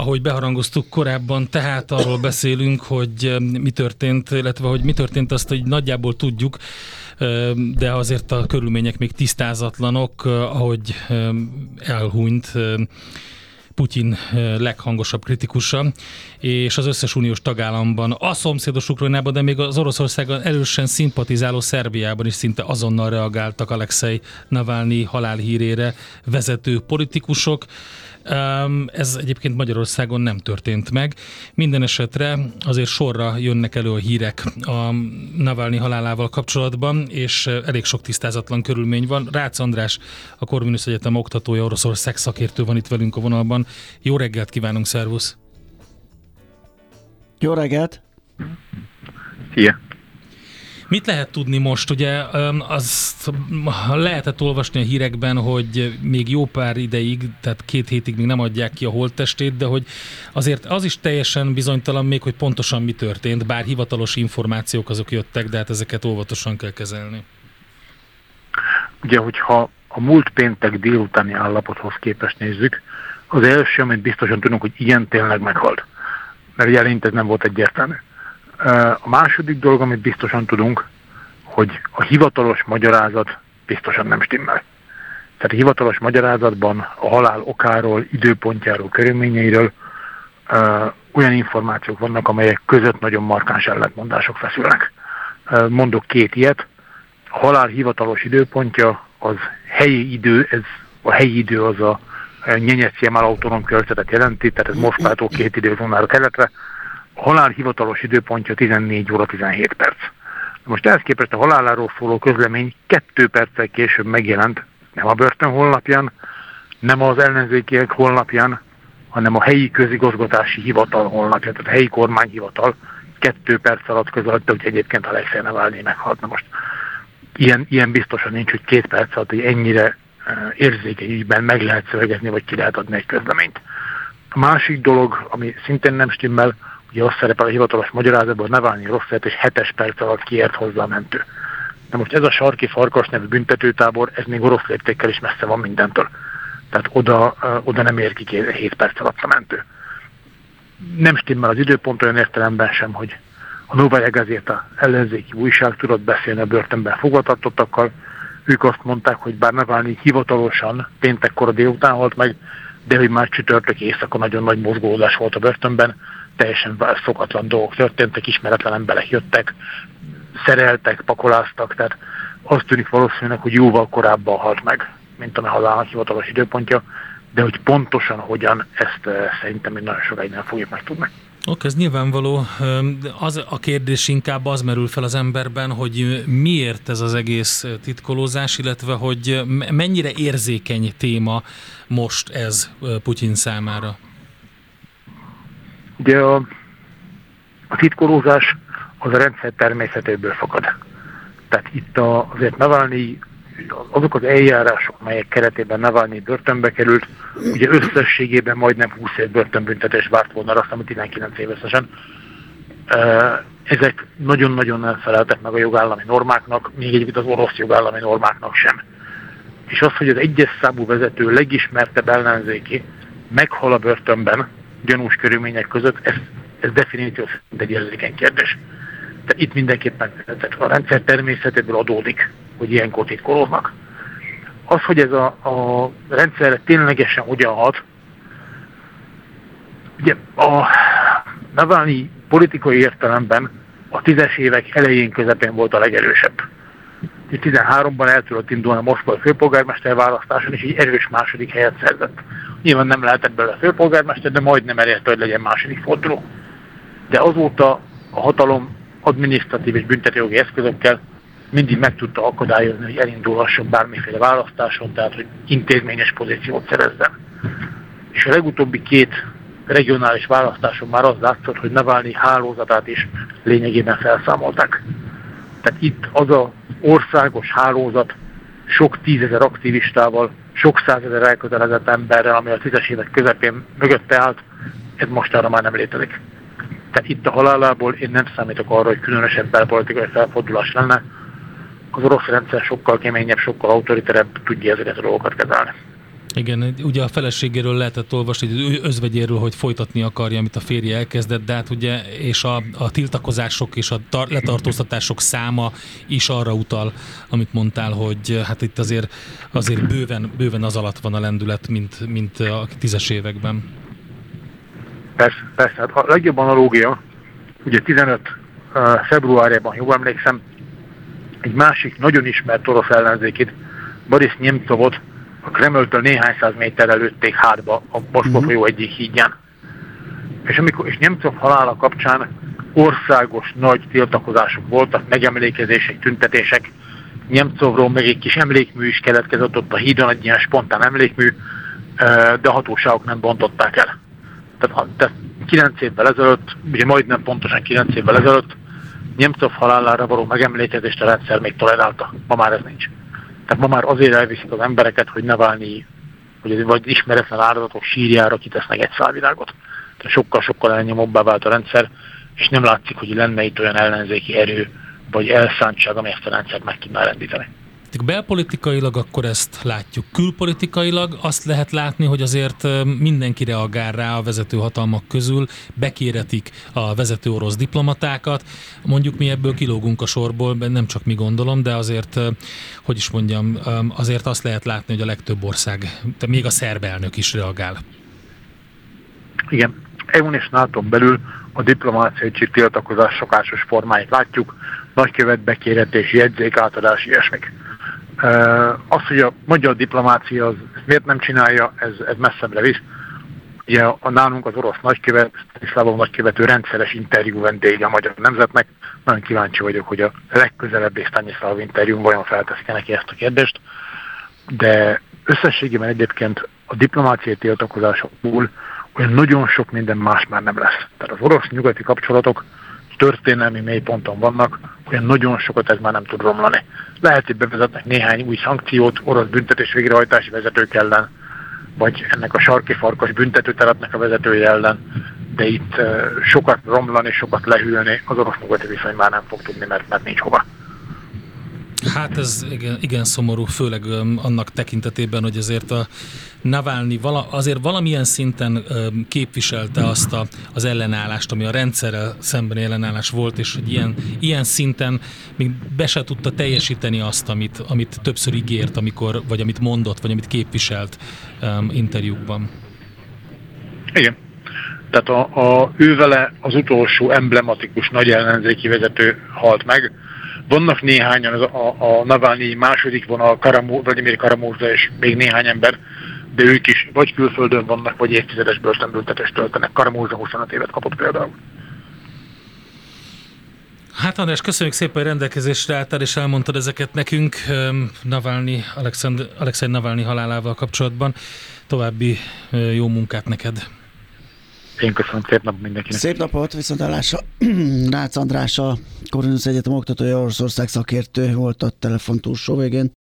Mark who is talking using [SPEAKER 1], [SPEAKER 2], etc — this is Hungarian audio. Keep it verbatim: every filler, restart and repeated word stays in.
[SPEAKER 1] Ahogy beharangoztuk korábban, tehát arról beszélünk, hogy mi történt, illetve hogy mi történt, azt, hogy nagyjából tudjuk, de azért a körülmények még tisztázatlanok, ahogy elhunyt Putyin leghangosabb kritikusa, és az összes uniós tagállamban, a szomszédos Ukrajnában, de még az Oroszországgal erősen szimpatizáló Szerbiában is szinte azonnal reagáltak Alexei Navalnyi halálhírére vezető politikusok. Ez egyébként Magyarországon nem történt meg. Minden esetre azért sorra jönnek elő a hírek a Navalnyi halálával kapcsolatban, és elég sok tisztázatlan körülmény van. Rácz András, a Corvinus Egyetem oktatója, Oroszország szakértő van itt velünk a vonalban. Jó reggelt kívánunk, szervusz!
[SPEAKER 2] Jó reggelt!
[SPEAKER 3] Szia!
[SPEAKER 1] Mit lehet tudni most? Ugye azt lehetett olvasni a hírekben, hogy még jó pár ideig, tehát két hétig még nem adják ki a holttestét, de hogy azért az is teljesen bizonytalan még, hogy pontosan mi történt, bár hivatalos információk azok jöttek, de hát ezeket óvatosan kell kezelni.
[SPEAKER 3] Ugye, hogyha a múlt péntek délutáni állapothoz képest nézzük, az első, amit biztosan tudunk, hogy igen, tényleg meghalt. Mert ugye eleinte ez nem volt egyértelmű. A második dolog, amit biztosan tudunk, hogy a hivatalos magyarázat biztosan nem stimmel. Tehát a hivatalos magyarázatban a halál okáról, időpontjáról, körülményeiről ö, olyan információk vannak, amelyek között nagyon markáns ellentmondások feszülnek. Ö, mondok két ilyet. A halál hivatalos időpontja az helyi idő, ez a helyi idő az a Nyenyec-Jemal autonóm körzetet jelenti, tehát ez Moszkvától két időzónára keletre. A halál hivatalos időpontja tizennégy óra tizenhét perc. Most ehhez képest a haláláról szóló közlemény kettő perccel később megjelent, nem a börtön honlapján, nem az ellenzékiek honlapján, hanem a helyi közigazgatási hivatal honlapján, tehát a helyi kormányhivatal kettő perc alatt közölte, hogy egyébként Alexei Navalnyi meghalt. Na most ilyen, ilyen biztosan nincs, hogy két perc alatt, hogy ennyire érzékeny ügyben meg lehet szövegezni, vagy ki lehet adni egy közleményt. A másik dolog, ami szintén nem stimmel, ugye azt szerepel a hivatalos magyarázatban, hogy Navalnyi rossz lett, és hetes perc alatt kiért hozzá a mentő. De most ez a Sarki Farkas nevű büntetőtábor, ez még orosz léptékkel is messze van mindentől. Tehát oda, oda nem ér ki hét perc alatt a mentő. Nem stimmel az időpont olyan értelemben sem, hogy a Novaya Gazeta ellenzéki újság tudott beszélni a börtönben fogvatartottakkal. Ők azt mondták, hogy bár Navalnyi hivatalosan péntekkor délután halt meg, de hogy már csütörtök éjszaka nagyon nagy mozgódás volt a börtönben, teljesen szokatlan dolgok történtek, ismeretlen emberek jöttek, szereltek, pakoláztak, tehát azt tűnik valószínűleg, hogy jóval korábban halt meg, mint a halálnak hivatalos időpontja, de hogy pontosan hogyan, ezt szerintem még nagyon sokáig nem fogjuk megtudni.
[SPEAKER 1] Oké, ez nyilvánvaló. Az a kérdés inkább az merül fel az emberben, hogy miért ez az egész titkolózás, illetve hogy mennyire érzékeny téma most ez Putyin számára.
[SPEAKER 3] Ugye a, a titkolózás az a rendszer természetéből fakad. Tehát itt a, azért Navalnyi, azok az eljárások, melyek keretében Navalnyi börtönbe került, ugye összességében majdnem húsz év börtönbüntetés várt volna, azt hiszem tizenkilenc év összesen. Ezek nagyon-nagyon elfeleltek meg a jogállami normáknak, még egyébként az orosz jogállami normáknak sem. És az, hogy az egyes számú vezető legismertebb ellenzéki meghal a börtönben, gyanús körülmények között, ez, ez definíció szerint egy érzékeny kérdés. Tehát itt mindenképpen tehát a rendszer természetéből adódik, hogy ilyenkor titkolóznak. Az, hogy ez a, a rendszerre ténylegesen hogyan hat, ugye a Navalnyi politikai értelemben a tízes évek elején közepén volt a legerősebb. tizenháromban el tudott indulni a moszkvai főpolgármester választáson, és egy erős második helyet szerzett. Nyilván nem lehetett belőle főpolgármester, de majdnem elérte, hogy legyen második forduló. De azóta a hatalom adminisztratív és büntetőjogi eszközökkel mindig meg tudta akadályozni, hogy elindulhasson bármiféle választáson, tehát hogy intézményes pozíciót szerezzen. És a legutóbbi két regionális választáson már az látszott, hogy Navalnyi hálózatát is lényegében felszámolták. Tehát itt az az országos hálózat sok tízezer aktivistával, sok százezer elkötelezett emberrel, ami a tízes évek közepén mögötte állt, ez mostára már nem létezik. Tehát itt a halálából én nem számítok arra, hogy különösebb belpolitikai felfordulás lenne. Az orosz rendszer sokkal keményebb, sokkal autoriterebb, tudja ezeket a dolgokat kezelni.
[SPEAKER 1] Igen, ugye a feleségéről lehetett olvasni, hogy özvegyéről, hogy folytatni akarja, amit a férje elkezdett, de hát ugye, és a, a tiltakozások és a tar- letartóztatások száma is arra utal, amit mondtál, hogy hát itt azért, azért bőven, bőven az alatt van a lendület, mint, mint a tízes években.
[SPEAKER 3] Persze, persze. Hát a legjobb analógia, ugye tizenöt februárjában, jól emlékszem, egy másik nagyon ismert orosz ellenzékit, Boris Nemcovot a Kremltől néhány száz méterrel lőtték hátba a Moszkva uh-huh. folyó egyik hídján. És, amikor, és Nemcov halála kapcsán országos nagy tiltakozások voltak, megemlékezések, tüntetések. Nemcovról meg egy kis emlékmű is keletkezett ott a hídon, egy ilyen spontán emlékmű, de a hatóságok nem bontották el. Tehát, tehát kilenc évvel ezelőtt, ugye majdnem pontosan kilenc évvel ezelőtt Nemcov halálára való megemlékezést a rendszer még tolerálta. Ma már ez nincs. Tehát ma már azért elviszik az embereket, hogy Navalnyi, vagy, vagy ismeretlen áldozatok sírjára kitesznek egy szálvirágot. Tehát sokkal-sokkal elnyomóbbá vált a rendszer, és nem látszik, hogy lenne itt olyan ellenzéki erő, vagy elszántság, ami ezt a rendszert meg tudná rendíteni.
[SPEAKER 1] Belpolitikailag akkor ezt látjuk. Külpolitikailag azt lehet látni, hogy azért mindenki reagál rá a vezető hatalmak közül, bekéretik a vezető orosz diplomatákat. Mondjuk mi ebből kilógunk a sorból, nem csak mi gondolom, de azért, hogy is mondjam, azért azt lehet látni, hogy a legtöbb ország, de még a szerb elnök is reagál.
[SPEAKER 3] Igen. é u-n és nátón belül a diplomáciai tiltakozás szokásos formáit látjuk, nagykövet bekéretés, jegyzék átadás, ilyesmik. Az, hogy a magyar diplomácia az miért nem csinálja, ez, ez messzebbre visz. Ugye a nálunk az orosz nagykövet, Szlavov nagykövető rendszeres interjú vendége a Magyar Nemzetnek. Nagyon kíváncsi vagyok, hogy a legközelebbi Stanislav interjún vajon felteszik neki ezt a kérdést. De összességében egyébként a diplomáciai tiltakozásokból olyan nagyon sok minden más már nem lesz. Tehát az orosz-nyugati kapcsolatok történelmi mélyponton vannak, olyan nagyon sokat ez már nem tud romlani. Lehet, hogy bevezetnek néhány új szankciót orosz büntetés végrehajtási vezetők ellen, vagy ennek a sarki farkas büntetőtelepnek a vezetője ellen, de itt uh, sokat romlani, sokat lehűlni az orosz-nyugati viszony már nem fog tudni, mert, mert nincs hova.
[SPEAKER 1] Hát ez igen, igen szomorú, főleg um, annak tekintetében, hogy azért a Navalnyi vala, azért valamilyen szinten um, képviselte azt a, az ellenállást, ami a rendszerrel szembeni ellenállás volt, és hogy ilyen, ilyen szinten még be se tudta teljesíteni azt, amit, amit többször ígért, amikor, vagy amit mondott, vagy amit képviselt um, interjúkban. Igen.
[SPEAKER 3] Tehát a, a, ő vele az utolsó emblematikus nagy ellenzéki vezető halt meg. Vannak néhányan, a, a Navalnyi második vonal, Karamur, Vladimir Karamurza és még néhány ember, de ők is vagy külföldön vannak, vagy évtizedes börtönbüntetést töltenek. Karamurza huszonöt évet kapott például.
[SPEAKER 1] Hát András, köszönjük szépen, hogy rendelkezésre álltál, és elmondtad ezeket nekünk Navalnyi, Alexej Navalnyi halálával kapcsolatban. További jó munkát neked!
[SPEAKER 3] Én köszönöm, szép nap mindenkinek.
[SPEAKER 2] Szép napot, viszontlátásra. Rácz András, a Corvinus Egyetem oktatója, Oroszország szakértő volt a telefon túlsó végén.